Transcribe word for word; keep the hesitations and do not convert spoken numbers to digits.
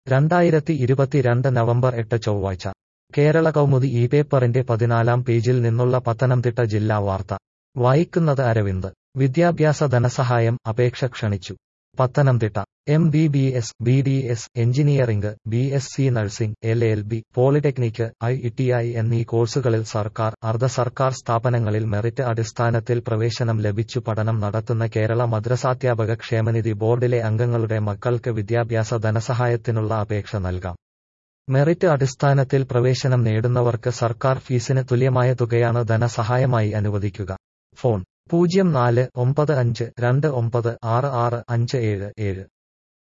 രണ്ടായിരത്തി ഇരുപത്തിരണ്ട് നവംബർ എട്ട് ചൊവ്വാഴ്ച കേരള കൗമുദി ഈ പേപ്പറിന്റെ പതിനാലാം പേജിൽ നിന്നുള്ള പത്തനംതിട്ട ജില്ലാ വാർത്ത വായിക്കുന്നത് അരവിന്ദ്. വിദ്യാഭ്യാസ ധനസഹായം അപേക്ഷ ക്ഷണിച്ചു. Pathanamthitta M B B S, B D S, engineering, B S C nursing, L L B, polytechnic, I T I എന്നീ കോഴ്സുകളിൽ സർക്കാർ, അർദ്ധ സർക്കാർ സ്ഥാപനങ്ങളിൽ മെറിറ്റ് അടിസ്ഥാനത്തിൽ പ്രവേശനം ലഭിച്ചു പഠനം നടത്തുന്ന കേരള മദ്രസാധ്യാപക ക്ഷേമനിധി ബോർഡിലെ അംഗങ്ങളുടെ മക്കൾക്ക് വിദ്യാഭ്യാസ ധനസഹായത്തിനുള്ള അപേക്ഷ നൽകാം. മെറിറ്റ് അടിസ്ഥാനത്തിൽ പ്രവേശനം നേടുന്നവർക്ക് സർക്കാർ ഫീസിന് തുല്യമായ തുകയാണ് ധനസഹായമായി അനുവദിക്കുക. ഫോൺ പൂജ്യം നാല് ഒമ്പത് അഞ്ച് രണ്ട് ഒമ്പത് ആറ് ആറ് അഞ്ച് ഏഴ് ഏഴ്.